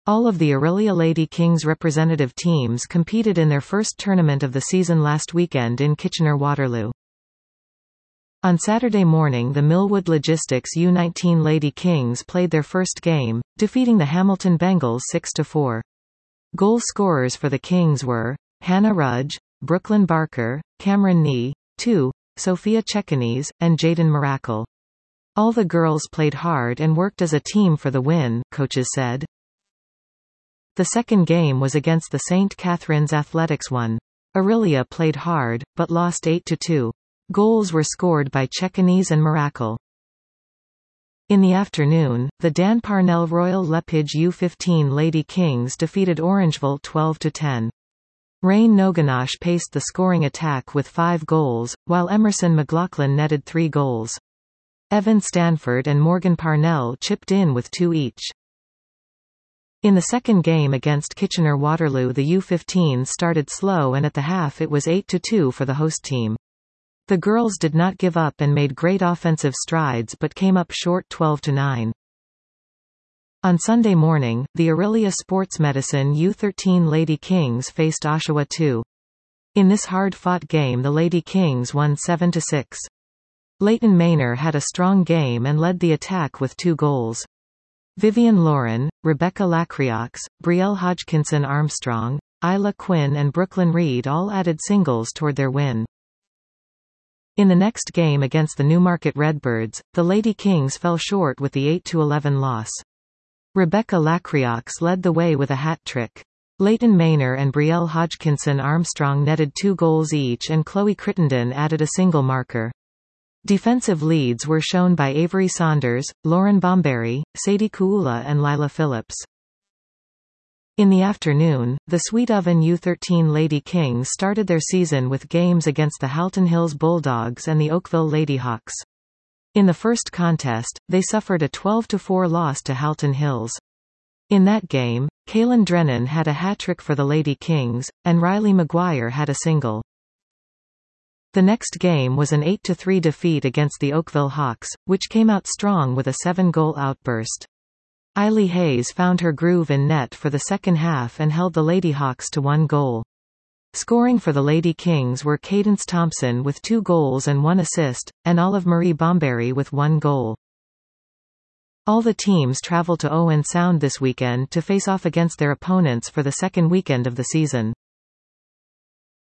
All of the Orillia Lady Kings representative teams competed in their first tournament of the season last weekend in Kitchener-Waterloo. On Saturday morning, the Millwood Logistics U19 Lady Kings played their first game, defeating the Hamilton Bengals 6-4. Goal scorers for the Kings were Hannah Rudge, Brooklyn Barker, Cameron Nee, 2, Sophia Chekanese, and Jaden Miracle. All the girls played hard and worked as a team for the win, coaches said. The second game was against the St. Catharines Athletics 1. Orillia played hard, but lost 8-2. Goals were scored by Chekanese and Miracle. In the afternoon, the Dan Parnell Royal Lepage U15 Lady Kings defeated Orangeville 12-10. Rain Noganash paced the scoring attack with 5 goals, while Emerson McLaughlin netted 3 goals. Evan Stanford and Morgan Parnell chipped in with 2 each. In the second game against Kitchener-Waterloo, the U15 started slow and at the half it was 8-2 for the host team. The girls did not give up and made great offensive strides but came up short 12-9. On Sunday morning, the Orillia Sports Medicine U13 Lady Kings faced Oshawa 2. In this hard-fought game the Lady Kings won 7-6. Leighton Maynor had a strong game and led the attack with 2 goals. Vivian Lauren, Rebecca Lacriaux, Brielle Hodgkinson Armstrong, Isla Quinn and Brooklyn Reed all added singles toward their win. In the next game against the Newmarket Redbirds, the Lady Kings fell short with the 8-11 loss. Rebecca Lacriaux led the way with a hat-trick. Leighton Maynor and Brielle Hodgkinson Armstrong netted 2 goals each and Chloe Crittenden added a single marker. Defensive leads were shown by Avery Saunders, Lauren Bomberry, Sadie Kuula and Lila Phillips. In the afternoon, the Sweet Oven U13 Lady Kings started their season with games against the Halton Hills Bulldogs and the Oakville Ladyhawks. In the first contest, they suffered a 12-4 loss to Halton Hills. In that game, Kaylin Drennan had a hat-trick for the Lady Kings, and Riley Maguire had a single. The next game was an 8-3 defeat against the Oakville Hawks, which came out strong with a 7-goal outburst. Eiley Hayes found her groove in net for the second half and held the Ladyhawks to 1 goal. Scoring for the Lady Kings were Cadence Thompson with 2 goals and 1 assist, and Olive Marie Bomberry with 1 goal. All the teams travel to Owen Sound this weekend to face off against their opponents for the second weekend of the season.